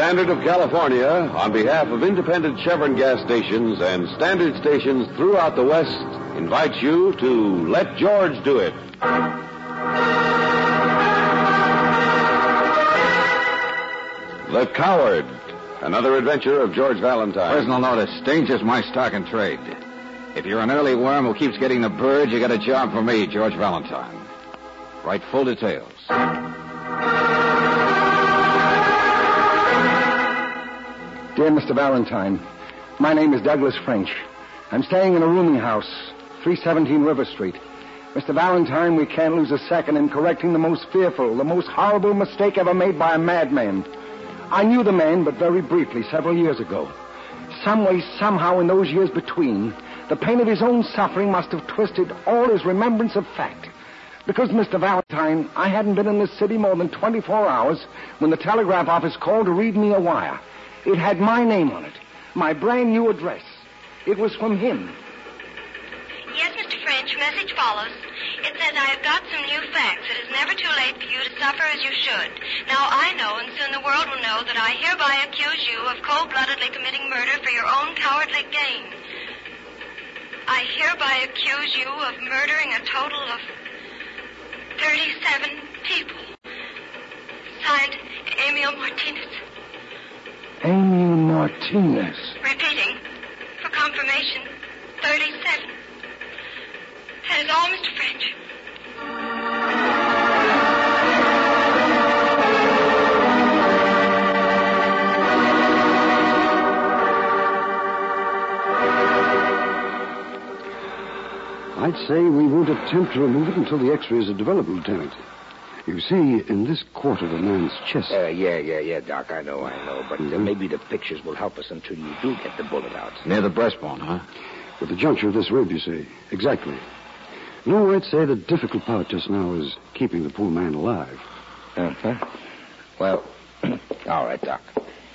Standard of California, on behalf of independent Chevron gas stations and standard stations throughout the West, invites you to Let George Do It. The Coward, another adventure of George Valentine. Personal notice, danger's my stock and trade. If you're an early worm who keeps getting the birds, you got a job for me, George Valentine. Write full details. Dear Mr. Valentine, my name is Douglas French. I'm staying in a rooming house, 317 River Street. Mr. Valentine, we can't lose a second in correcting the most fearful, the most horrible mistake ever made by a madman. I knew the man, but very briefly, several years ago. Some way, somehow, in those years between, the pain of his own suffering must have twisted all his remembrance of fact. Because, Mr. Valentine, I hadn't been in this city more than 24 hours when the telegraph office called to read me a wire. It had my name on it, my brand new address. It was from him. Yes, Mr. French, message follows. It says I have got some new facts. It is never too late for you to suffer as you should. Now I know, and soon the world will know, that I hereby accuse you of cold-bloodedly committing murder for your own cowardly gain. I hereby accuse you of murdering a total of 37 people. Signed, Emil Martinez. Emil Martinez. Repeating, for confirmation, 37. That is all, Mr. French. I'd say we won't attempt to remove it until the x-rays are developed, Lieutenant. You see, in this quarter of the man's chest... Yeah, Doc, I know. But maybe the pictures will help us until you do get the bullet out. Near the breastbone, huh? With the juncture of this rib, you see. Exactly. No, I'd say the difficult part just now is keeping the poor man alive. Uh-huh. Well, all right, Doc.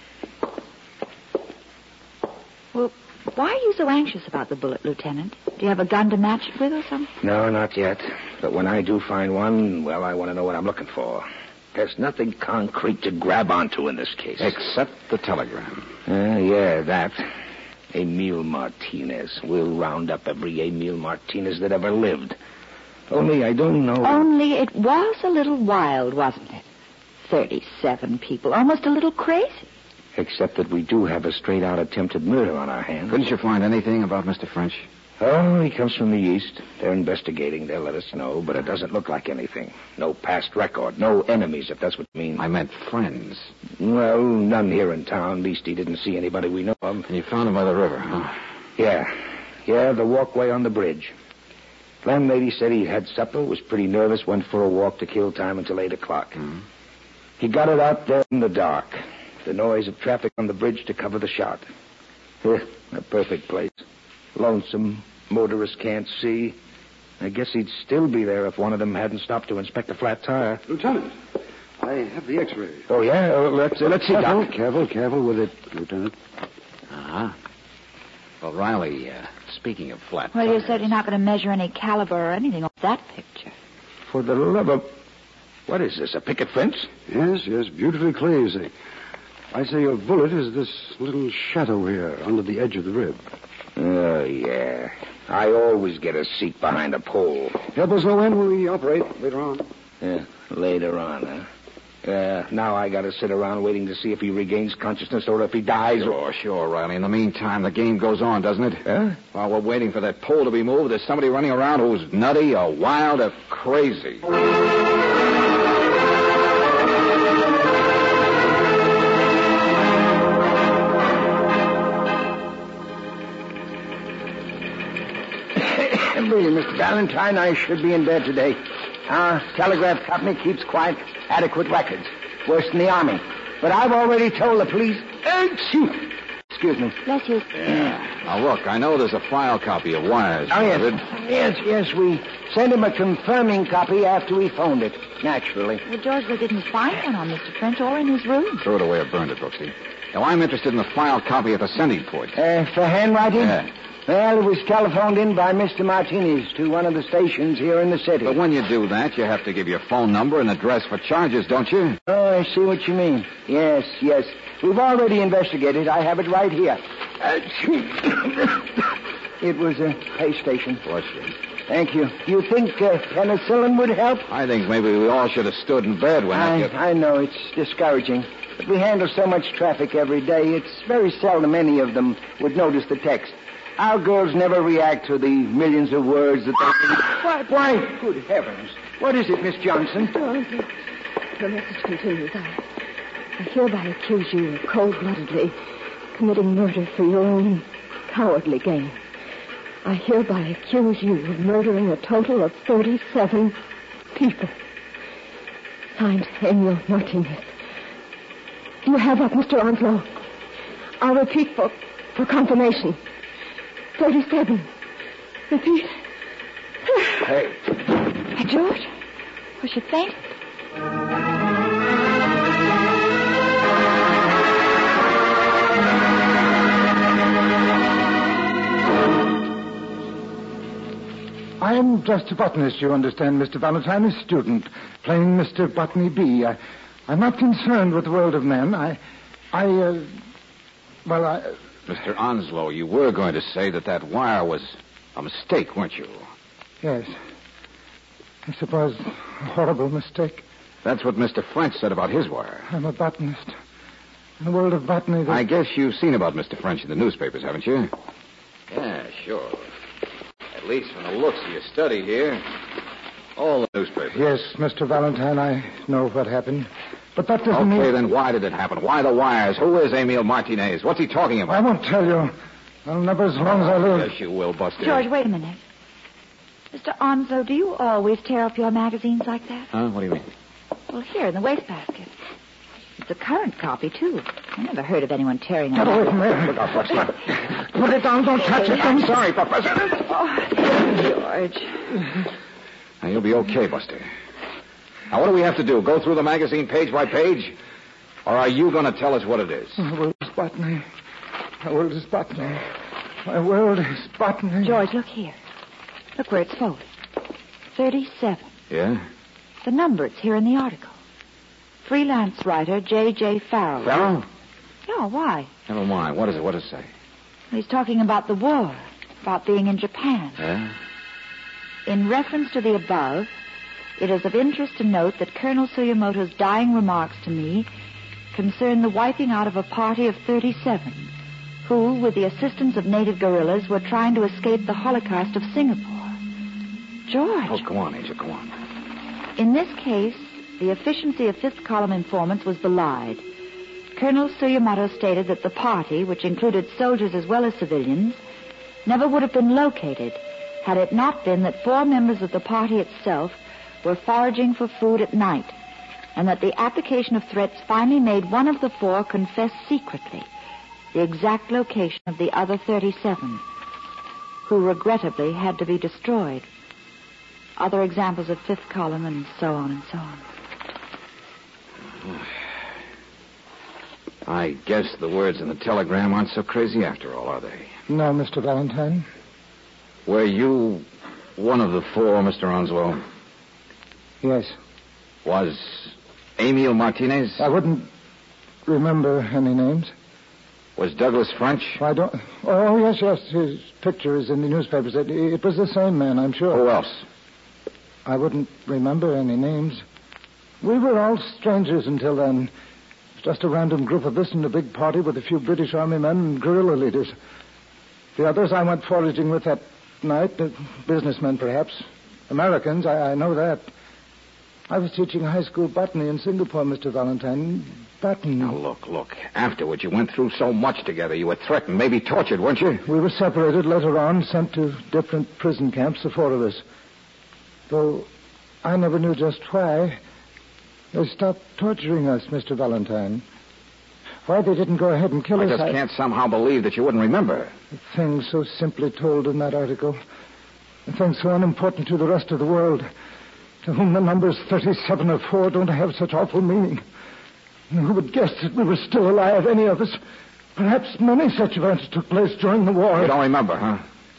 Well, why are you so anxious about the bullet, Lieutenant? Do you have a gun to match it with or something? No, not yet. But when I do find one, well, I want to know what I'm looking for. There's nothing concrete to grab onto in this case. Except the telegram. Yeah, that. Emil Martinez. We'll round up every Emil Martinez that ever lived. Only I don't know... Only it was a little wild, wasn't it? 37 people. Almost a little crazy. Except that we do have a straight-out attempted murder on our hands. Couldn't you find anything about Mr. French? Oh, he comes from the east. They're investigating. They'll let us know, but it doesn't look like anything. No past record. No enemies, if that's what you mean. I meant friends. Well, none here in town. At least he didn't see anybody we know of. And you found him by the river, huh? Yeah, the walkway on the bridge. Landlady said he had supper, was pretty nervous, went for a walk to kill time until 8 o'clock. Mm-hmm. He got it out there in the dark. The noise of traffic on the bridge to cover the shot. A perfect place. Lonesome. Motorists can't see. I guess he'd still be there if one of them hadn't stopped to inspect a flat tire. Lieutenant, I have the x-ray. Oh, yeah? Let's see, Doc. Careful with it, Lieutenant. Uh-huh. Well, Riley, speaking of flat Well, tires... you said you're not going to measure any caliber or anything on that picture. For the love of... What is this, a picket fence? Yes, beautifully clear, you see. I say your bullet is this little shadow here under the edge of the rib. Oh, yeah. I always get a seat behind a pole. Help us no end when we operate later on. Yeah, later on, huh? Now I got to sit around waiting to see if he regains consciousness or if he dies. Sure, Riley. In the meantime, the game goes on, doesn't it? Huh? While we're waiting for that pole to be moved, there's somebody running around who's nutty or wild or crazy. Really, Mr. Valentine, I should be in bed today. Our telegraph company keeps quite adequate records. Worse than the Army. But I've already told the police... Excuse me. Bless you. Yeah. Now, look, I know there's a file copy of wires. Oh, yes, we sent him a confirming copy after we phoned it, naturally. Well, George, they didn't find one on Mr. French or in his room. Throw it away or burned it, Brooksy. Now, I'm interested in the file copy at the sending point. For handwriting? Yeah. Well, it was telephoned in by Mr. Martinez to one of the stations here in the city. But when you do that, you have to give your phone number and address for charges, don't you? Oh, I see what you mean. Yes. We've already investigated. I have it right here. It was a pay station. Bless you. Thank you. Do you think penicillin would help? I think maybe we all should have stood in bed when I know it's discouraging. But we handle so much traffic every day, it's very seldom any of them would notice the text. Our girls never react to the millions of words that they read. Why? Good heavens. What is it, Miss Johnson? The message continues. I hereby accuse you of cold-bloodedly committing murder for your own cowardly gain. I hereby accuse you of murdering a total of 37 people. Signed, Emil Martinez. You have up, Mr. Onslow. I'll repeat for confirmation. 37. Repeat. Hey. George? Was she faint? I'm just a botanist, you understand, Mr. Valentine, a student, playing Mr. Botany B. I'm not concerned with the world of men. Mr. Onslow, you were going to say that wire was a mistake, weren't you? Yes. I suppose a horrible mistake. That's what Mr. French said about his wire. I'm a botanist. In the world of botany... I guess you've seen about Mr. French in the newspapers, haven't you? Yeah, sure. At least from the looks of your study here. All the newspapers. Yes, Mr. Valentine, I know what happened. But that doesn't mean... Okay, then why did it happen? Why the wires? Who is Emil Martinez? What's he talking about? I won't tell you. I'll never as long as I live. Yes, you will, Buster. George, wait a minute. Mr. Onslow, do you always tear up your magazines like that? Huh? What do you mean? Well, here, in the wastebasket. It's a current copy, too. I never heard of anyone tearing Get up. away from there. Look out, Buster. Put it down. Don't touch it. I'm sorry, Professor. Oh, George. Now, you'll be okay, Buster. Now, what do we have to do? Go through the magazine page by page? Or are you going to tell us what it is? My world is botany. My world is botany. My world is botany. George, look here. Look where it's folded. 37. Yeah? The number, it's here in the article. Freelance writer J.J. Farrell. Farrell? Yeah, why? Never mind. What is it? What does it say? He's talking about the war, about being in Japan. Yeah? In reference to the above, it is of interest to note that Colonel Tsuyamoto's dying remarks to me concern the wiping out of a party of 37 who, with the assistance of native guerrillas, were trying to escape the Holocaust of Singapore. George. Oh, go on, Angel, go on. In this case, the efficiency of fifth column informants was belied. Colonel Tsuyamoto stated that the party, which included soldiers as well as civilians, never would have been located had it not been that 4 members of the party itself were foraging for food at night, and that the application of threats finally made one of the 4 confess secretly the exact location of the other 37, who regrettably had to be destroyed. Other examples of fifth column, and so on and so on. I guess the words in the telegram aren't so crazy after all, are they? No, Mr. Valentine. Were you one of the 4, Mr. Onslow? Yes. Was Emil Martinez? I wouldn't remember any names. Was Douglas French? I don't... Oh, yes. His picture is in the newspapers. It was the same man, I'm sure. Who else? I wouldn't remember any names. We were all strangers until then. It was just a random group of us in a big party with a few British Army men and guerrilla leaders. The others I went foraging with that night, businessmen perhaps. Americans, I know that. I was teaching high school botany in Singapore, Mr. Valentine. Botany. Now, look. Afterwards, you went through so much together. You were threatened, maybe tortured, weren't you? We were separated later on, sent to different prison camps, the 4 of us. Though I never knew just why. They stopped torturing us, Mr. Valentine. Why they didn't go ahead and kill us, I just can't somehow believe that you wouldn't remember. The things so simply told in that article. The things so unimportant to the rest of the world. To whom the numbers 37 or 4 don't have such awful meaning. And who would guess that we were still alive, any of us? Perhaps many such events took place during the war. You don't remember, huh?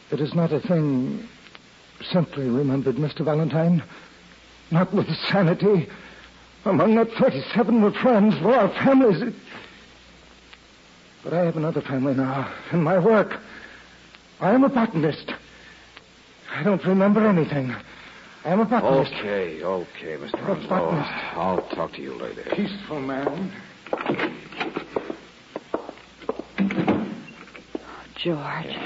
It is not a thing simply remembered, Mr. Valentine. Not with sanity. Among that 37 were friends, for our families. But I have another family now, in my work. I am a botanist. I don't remember anything. I am a botanist. Okay, Mr. Onslow. I'll talk to you later. Peaceful man. George.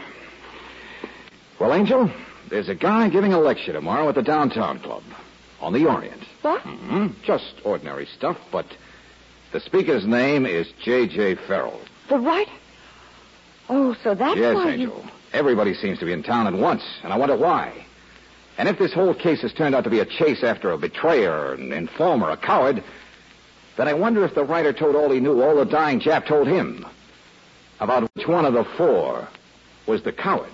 Well, Angel, there's a guy giving a lecture tomorrow at the Downtown Club on the Orient. What? Mm-hmm. Just ordinary stuff, but the speaker's name is J.J. Farrell. The writer? Oh, so that's Yes, why Angel. Everybody seems to be in town at once, and I wonder why. And if this whole case has turned out to be a chase after a betrayer, an informer, a coward, then I wonder if the writer told all he knew, all the dying Jap told him, about which one of the four was the coward.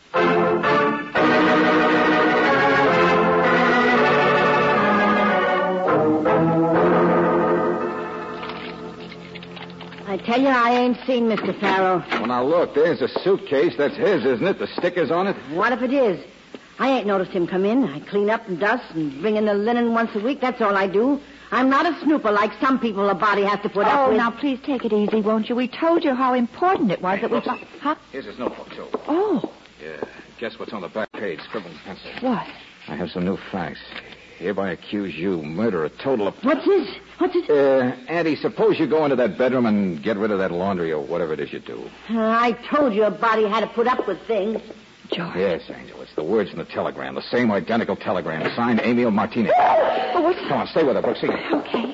I tell you, I ain't seen Mr. Farrell. Well, now, look, there's a suitcase. That's his, isn't it? The stickers on it? What if it is? I ain't noticed him come in. I clean up and dust and bring in the linen once a week. That's all I do. I'm not a snooper like some people a body has to put up with. Oh, now, please take it easy, won't you? We told you how important it was that we... Huh? Here's his notebook, too. Oh. Yeah. Guess what's on the back page? Scribbled in pencil. What? I have some new facts. Hereby accuse you, murder, a total of... What's this? What's it? Auntie, suppose you go into that bedroom and get rid of that laundry or whatever it is you do. I told you a body had to put up with things. George. Yes, Angel. It's the words from the telegram. The same identical telegram. Signed Emil Martinez. Oh, what's... Come on, stay with her, Brooksy. Okay.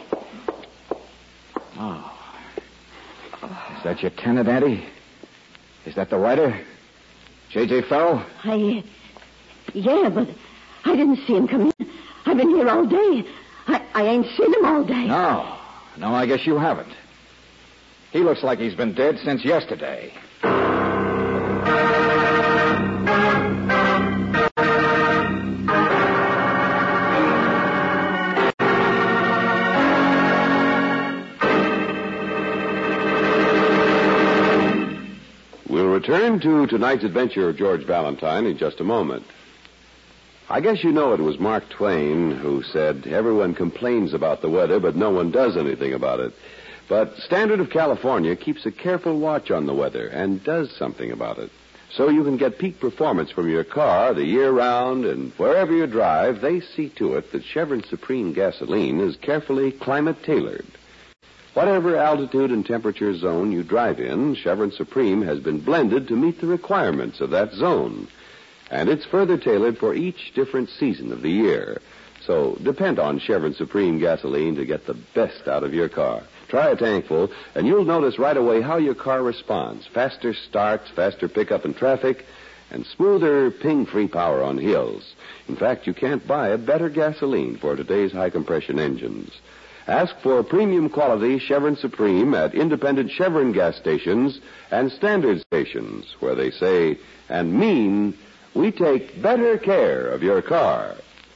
Oh. Is that your tenant, Auntie? Is that the writer? J.J. Farrell? Yeah, but I didn't see him come in. I've been here all day. I ain't seen him all day. No, I guess you haven't. He looks like he's been dead since yesterday. We'll return to tonight's adventure of George Valentine in just a moment. I guess you know it was Mark Twain who said, everyone complains about the weather, but no one does anything about it. But Standard of California keeps a careful watch on the weather and does something about it. So you can get peak performance from your car the year round, and wherever you drive, they see to it that Chevron Supreme gasoline is carefully climate-tailored. Whatever altitude and temperature zone you drive in, Chevron Supreme has been blended to meet the requirements of that zone. And it's further tailored for each different season of the year. So depend on Chevron Supreme gasoline to get the best out of your car. Try a tankful, and you'll notice right away how your car responds. Faster starts, faster pickup in traffic, and smoother ping-free power on hills. In fact, you can't buy a better gasoline for today's high-compression engines. Ask for premium quality Chevron Supreme at independent Chevron gas stations and standard stations, where they say and mean, we take better care of your car.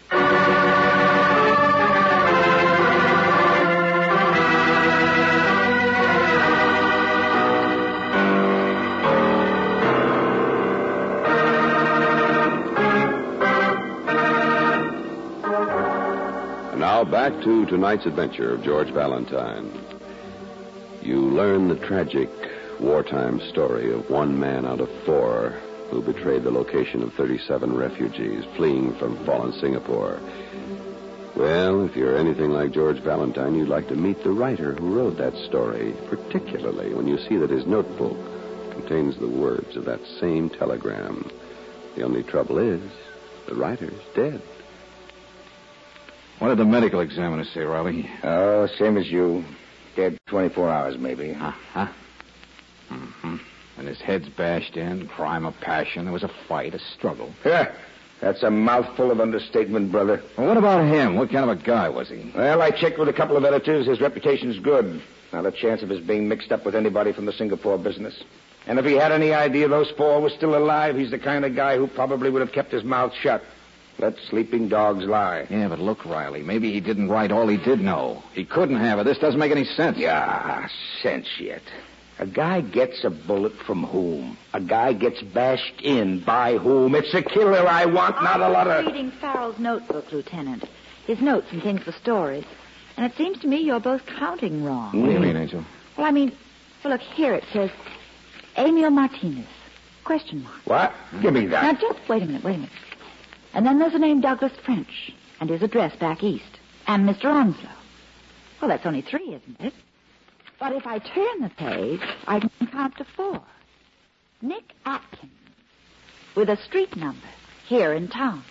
Now back to tonight's adventure of George Valentine. You learn the tragic wartime story of one man out of four who betrayed the location of 37 refugees fleeing from fallen Singapore. Well, if you're anything like George Valentine, you'd like to meet the writer who wrote that story, particularly when you see that his notebook contains the words of that same telegram. The only trouble is, the writer's dead. What did the medical examiner say, Riley? Oh, same as you. Dead 24 hours, maybe. Uh-huh. Mm-hmm. And his head's bashed in, crime of passion. There was a fight, a struggle. Yeah, that's a mouthful of understatement, brother. Well, what about him? What kind of a guy was he? Well, I checked with a couple of editors. His reputation's good. Not a chance of his being mixed up with anybody from the Singapore business. And if he had any idea those four were still alive, he's the kind of guy who probably would have kept his mouth shut. Let sleeping dogs lie. Yeah, but look, Riley, maybe he didn't write all he did know. He couldn't have it. This doesn't make any sense. Yeah, sense yet. A guy gets a bullet from whom? A guy gets bashed in by whom? It's a killer I want, not a lot of... I was reading Farrell's notebook, Lieutenant. His notes and things for stories. And it seems to me you're both counting wrong. What do you mean, Angel? Well, look, here it says, Emil Martinez. Question mark. What? Give me that. Now, just wait a minute. And then there's the name Douglas French, and his address back east, and Mr. Onslow. Well, that's only 3, isn't it? But if I turn the page, I can count to 4. Nick Atkins, with a street number, here in town.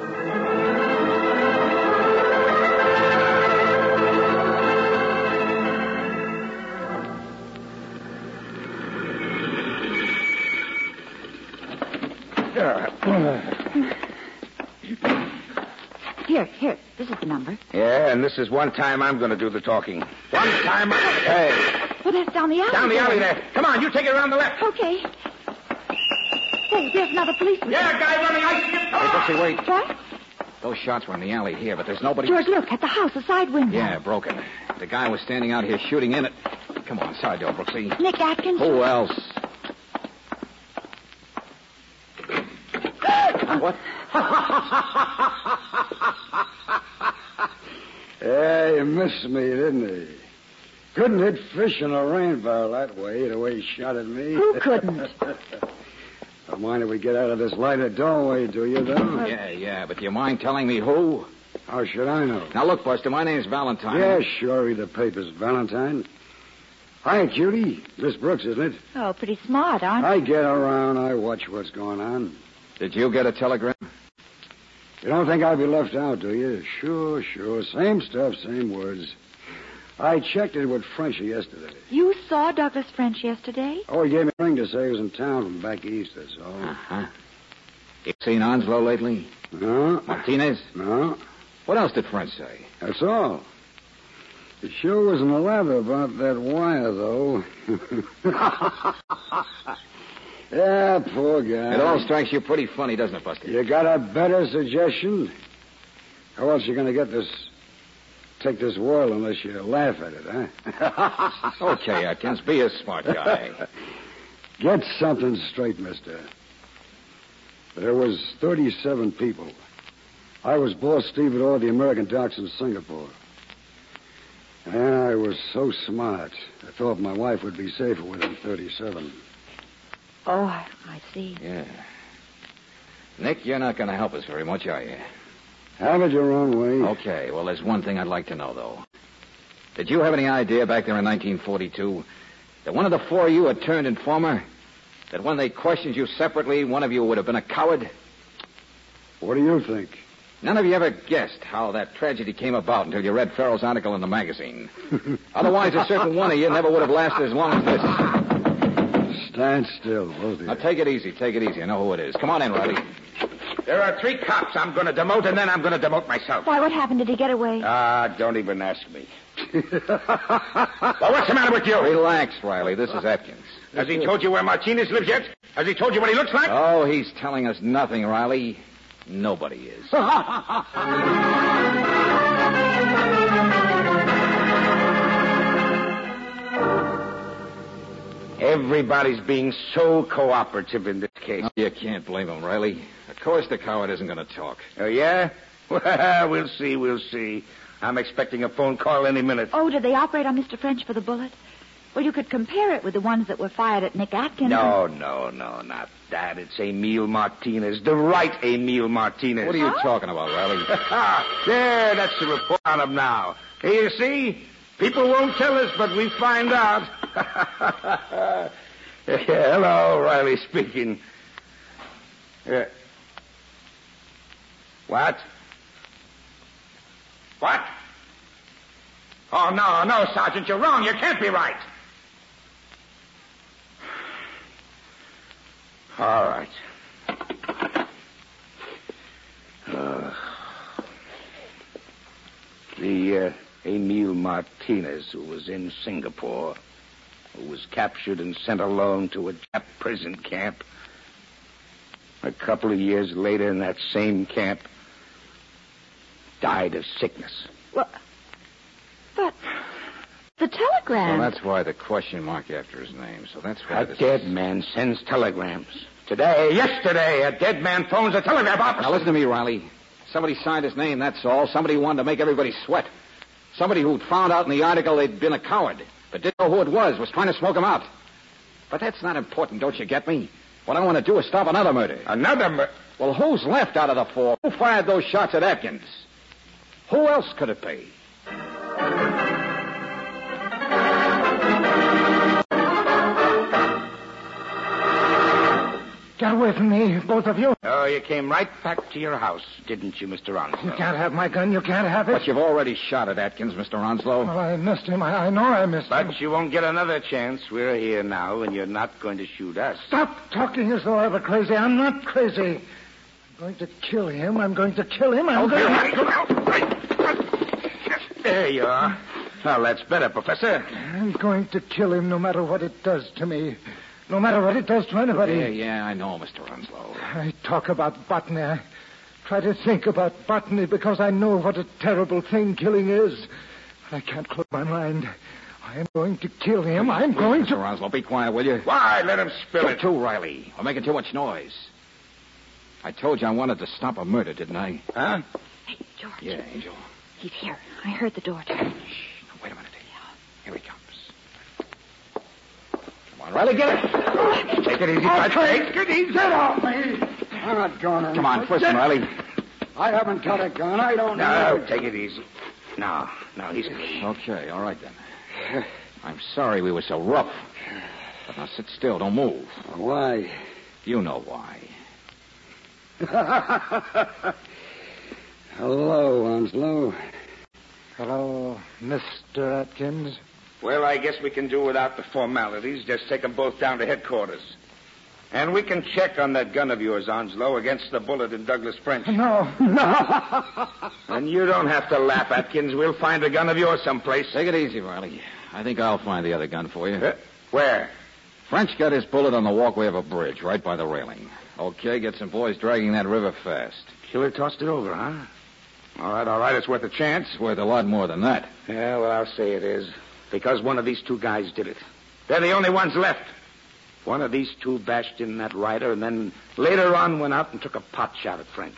Here, this is the number. Yeah, and this is one time I'm going to do the talking. One time... Hey. Well, that's down the alley. Down the alley there. Come on, you take it around the left. Okay. Hey, there's another policeman. Yeah, guy running ice. Hey, Brooksy, wait. What? Those shots were in the alley here, but there's nobody... George, look, at the house, the side window. Yeah, broken. The guy was standing out here shooting in it. Come on, side door, Brooksy. Nick Atkins. Who else? What? Yeah, he missed me, didn't he? Couldn't hit fish in a rain barrel that way, the way he shot at me. Who couldn't? Don't mind if we get out of this lighted doorway, do you, though? Yeah, but do you mind telling me who? How should I know? Now, look, Buster, my name's Valentine. Yeah, sure, read the papers, Valentine. Hi, cutie. Miss Brooks, isn't it? Oh, pretty smart, aren't you? I get around, I watch what's going on. Did you get a telegram? You don't think I'll be left out, do you? Sure. Same stuff, same words. I checked it with Frenchy yesterday. You saw Douglas French yesterday? Oh, he gave me a ring to say he was in town from back east, that's all. Uh-huh. You seen Onslow lately? No. Martinez? No. What else did French say? That's all. He sure wasn't a lather about that wire, though. Yeah, poor guy. It all strikes you pretty funny, doesn't it, Buster? You got a better suggestion? How else you going to take this whirl unless you laugh at it, huh? Okay, Atkins, be a smart guy. Get something straight, mister. There was 37 people. I was boss stevedore of the American docks in Singapore. And I was so smart, I thought my wife would be safer within 37. Oh, I see. Yeah. Nick, you're not going to help us very much, are you? Have it your own way. Okay, well, there's one thing I'd like to know, though. Did you have any idea back there in 1942 that one of the 4 of you had turned informer? That when they questioned you separately, one of you would have been a coward? What do you think? None of you ever guessed how that tragedy came about until you read Farrell's article in the magazine. Otherwise, a certain one of you never would have lasted as long as this. Stand still, both of you. Now, take it easy. I know who it is. Come on in, Riley. There are 3 cops I'm going to demote, and then I'm going to demote myself. Why, what happened? Did he get away? Don't even ask me. Well, what's the matter with you? Relax, Riley. This is Atkins. Has he told you where Martinez lives yet? Has he told you what he looks like? Oh, he's telling us nothing, Riley. Nobody is. Everybody's being so cooperative in this case. Oh, you can't blame him, Riley. Of course the coward isn't going to talk. Oh, yeah? Well, we'll see. I'm expecting a phone call any minute. Oh, did they operate on Mr. French for the bullet? Well, you could compare it with the ones that were fired at Nick Atkins. No, not that. It's Emil Martinez. The right Emil Martinez. What are you talking about, Riley? There, that's the report on him now. Here, you see? People won't tell us, but we find out. Hello, Riley speaking. What? What? Oh, no, Sergeant, you're wrong. You can't be right. All right. The Emil Martinez, who was in Singapore, who was captured and sent alone to a Jap prison camp. A couple of years later, in that same camp, died of sickness. Well, but the telegram telegram. So that's why the question mark after his name. So that's why A dead man sends telegrams. Yesterday, a dead man phones a telegraph office. Now, listen to me, Riley. Somebody signed his name, that's all. Somebody wanted to make everybody sweat. Somebody who'd found out in the article they'd been a coward, but didn't know who it was trying to smoke him out. But that's not important, don't you get me? What I want to do is stop another murder. Another murder? Well, who's left out of the four? Who fired those shots at Atkins? Who else could it be? Get away from me, both of you. Oh, you came right back to your house, didn't you, Mr. Onslow? You can't have my gun. You can't have it. But you've already shot at Atkins, Mr. Onslow. Well, I missed him. I know I missed him. But you won't get another chance. We're here now, and you're not going to shoot us. Stop talking as though I were crazy. I'm not crazy. I'm going to kill him. I'm going to kill him. There you are. Well, that's better, Professor. I'm going to kill him no matter what it does to me. No matter what it does to anybody. Yeah, I know, Mr. Onslow. I talk about botany. I try to think about botany because I know what a terrible thing killing is. I can't close my mind. I'm going to kill him. I'm going to... Mr. Onslow, be quiet, will you? Why? Let him spill it. Too, Riley. We're making too much noise. I told you I wanted to stop a murder, didn't I? Huh? Hey, George. Yeah, Angel. He's here. I heard the door turn. Shh. Now, wait a minute. Here he comes. Come on, Riley, get it. Take it easy, Bud. Take it easy. Get off me. I'm not going. Come on, first one, Riley. I haven't got a gun. I don't No, know. take it easy. No, he's clean. Okay, all right then. I'm sorry we were so rough. But now sit still. Don't move. Why? You know why. Hello, Onslow. Hello, Mr. Atkins. Well, I guess we can do without the formalities. Just take them both down to headquarters. And we can check on that gun of yours, Onslow, against the bullet in Douglas French. No. And you don't have to laugh, Atkins. We'll find a gun of yours someplace. Take it easy, Riley. I think I'll find the other gun for you. Where? French got his bullet on the walkway of a bridge, right by the railing. Okay, get some boys dragging that river fast. Killer tossed it over, huh? All right. It's worth a chance. It's worth a lot more than that. Yeah, well, I'll say it is. Because one of these two guys did it. They're the only ones left. One of these two bashed in that rider and then later on went out and took a pot shot at French.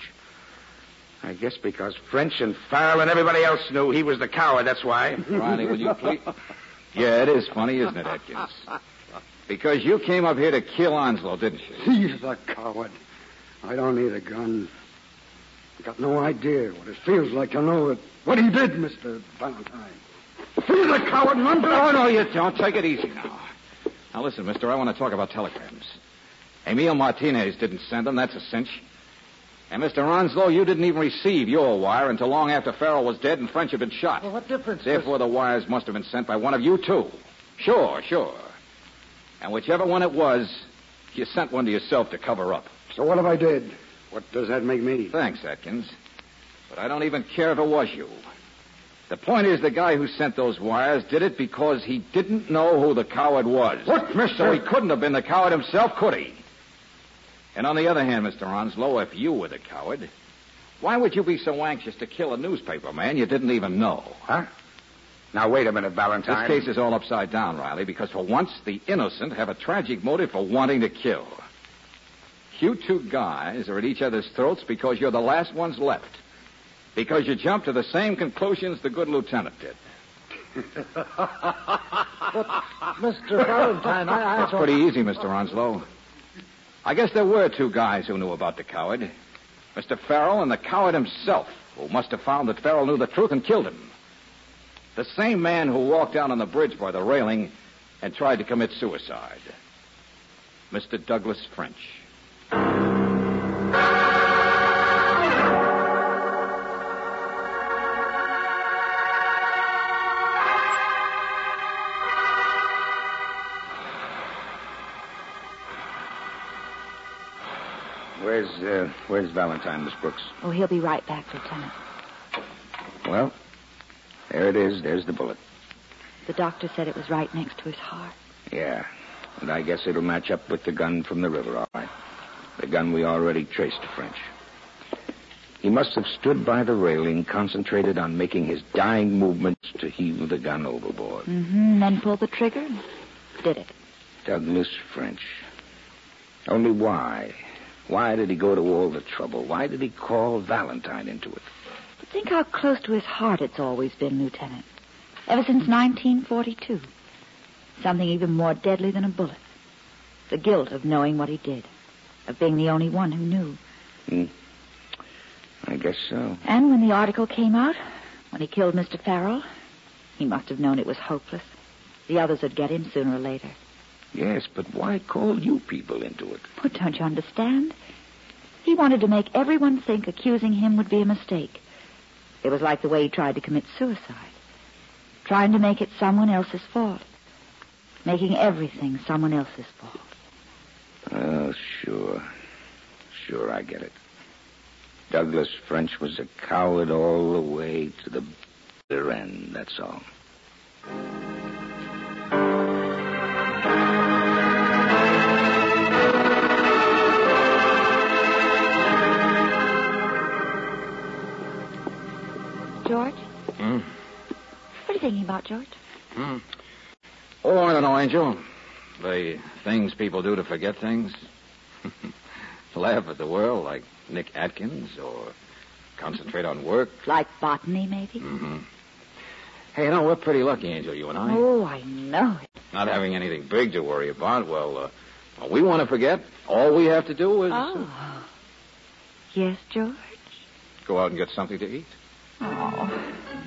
I guess because French and Farrell and everybody else knew he was the coward, that's why. Riley, will you please? Yeah, it is funny, isn't it, Atkins? Because you came up here to kill Onslow, didn't you? He's a coward. I don't need a gun. I got no idea what it feels like to know what he did, Mr. Valentine. He's a coward, and I'm Oh, no, you don't. Take it easy now. Now, listen, mister, I want to talk about telegrams. Emil Martinez didn't send them. That's a cinch. And, Mr. Onslow, you didn't even receive your wire until long after Farrell was dead and French had been shot. Well, what difference? Therefore, the wires must have been sent by one of you two. Sure. And whichever one it was, you sent one to yourself to cover up. So what if I did? What does that make me? Thanks, Atkins. But I don't even care if it was you. The point is the guy who sent those wires did it because he didn't know who the coward was. What, mister? So he couldn't have been the coward himself, could he? And on the other hand, Mr. Onslow, if you were the coward, why would you be so anxious to kill a newspaper man you didn't even know? Huh? Now, wait a minute, Valentine. This case is all upside down, Riley, because for once the innocent have a tragic motive for wanting to kill. You two guys are at each other's throats because you're the last ones left. Because you jumped to the same conclusions the good lieutenant did. But, Mr. Valentine, I It's pretty easy, Mr. Onslow. I guess there were two guys who knew about the coward. Mr. Farrell and the coward himself, who must have found that Farrell knew the truth and killed him. The same man who walked down on the bridge by the railing and tried to commit suicide. Mr. Douglas French. Where's Valentine, Miss Brooks? Oh, he'll be right back, Lieutenant. Well, there it is. There's the bullet. The doctor said it was right next to his heart. Yeah. And I guess it'll match up with the gun from the river, all right. The gun we already traced to French. He must have stood by the railing, concentrated on making his dying movements to heave the gun overboard. Mm-hmm. Then pulled the trigger and did it. Douglas French. Only why? Why did he go to all the trouble? Why did he call Valentine into it? But think how close to his heart it's always been, Lieutenant. Ever since 1942. Something even more deadly than a bullet. The guilt of knowing what he did. Of being the only one who knew. I guess so. And when the article came out, when he killed Mr. Farrell, he must have known it was hopeless. The others would get him sooner or later. Yes, but why call you people into it? But don't you understand? He wanted to make everyone think accusing him would be a mistake. It was like the way he tried to commit suicide. Trying to make it someone else's fault. Making everything someone else's fault. Oh, sure. Sure, I get it. Douglas French was a coward all the way to the bitter end, that's all. George? What are you thinking about, George? Oh, I don't know, Angel. The things people do to forget things. Laugh at the world like Nick Atkins, or concentrate on work. Like botany, maybe? Mm-hmm. Hey, you know, we're pretty lucky, Angel, you and I. Oh, I know it. Not having anything big to worry about. Well, we want to forget. All we have to do is... Oh. Yes, George? Go out and get something to eat. Oh.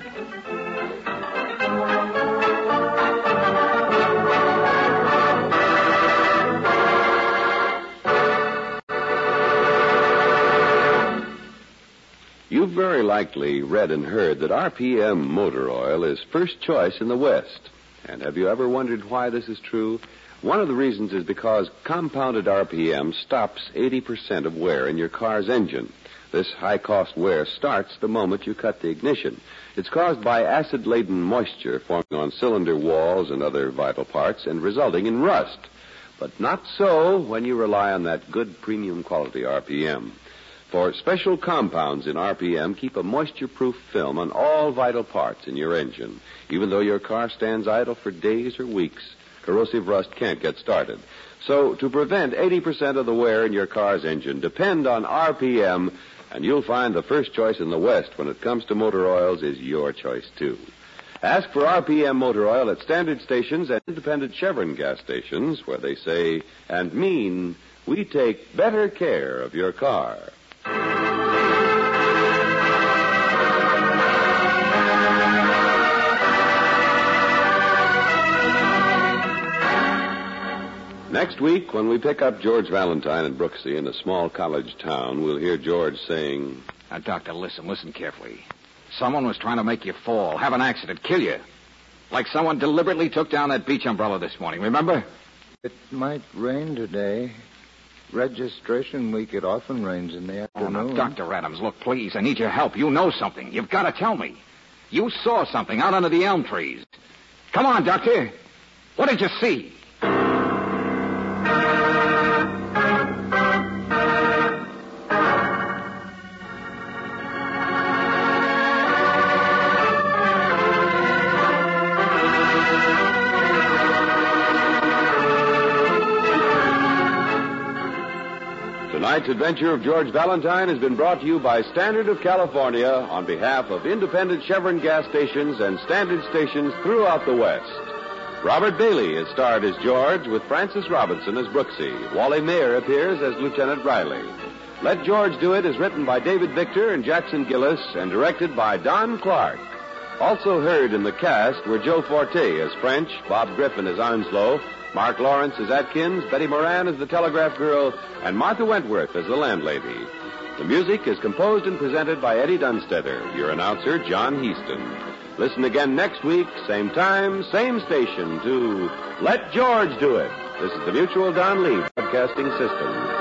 You've very likely read and heard that RPM motor oil is first choice in the West. And have you ever wondered why this is true? One of the reasons is because compounded RPM stops 80% of wear in your car's engine. This high-cost wear starts the moment you cut the ignition. It's caused by acid-laden moisture forming on cylinder walls and other vital parts and resulting in rust. But not so when you rely on that good premium quality RPM. For special compounds in RPM keep a moisture-proof film on all vital parts in your engine. Even though your car stands idle for days or weeks, corrosive rust can't get started. So to prevent 80% of the wear in your car's engine, depend on RPM, and you'll find the first choice in the West when it comes to motor oils is your choice, too. Ask for RPM motor oil at standard stations and independent Chevron gas stations where they say and mean, we take better care of your car. Next week, when we pick up George Valentine in Brooksea in a small college town, we'll hear George saying... Now, Doctor, listen carefully. Someone was trying to make you fall, have an accident, kill you. Like someone deliberately took down that beach umbrella this morning, remember? It might rain today. Registration week, it often rains in the afternoon. Oh, now, Dr. Adams, look, please, I need your help. You know something. You've got to tell me. You saw something out under the elm trees. Come on, Doctor. What did you see? Tonight's adventure of George Valentine has been brought to you by Standard of California on behalf of independent Chevron gas stations and standard stations throughout the West. Robert Bailey is starred as George with Francis Robinson as Brooksea. Wally Mayer appears as Lieutenant Riley. Let George Do It is written by David Victor and Jackson Gillis and directed by Don Clark. Also heard in the cast were Joe Forte as French, Bob Griffin as Onslow, Mark Lawrence as Atkins, Betty Moran as the telegraph girl, and Martha Wentworth as the landlady. The music is composed and presented by Eddie Dunstetter, your announcer, John Heaston. Listen again next week, same time, same station, to Let George Do It. This is the Mutual Don Lee Broadcasting System.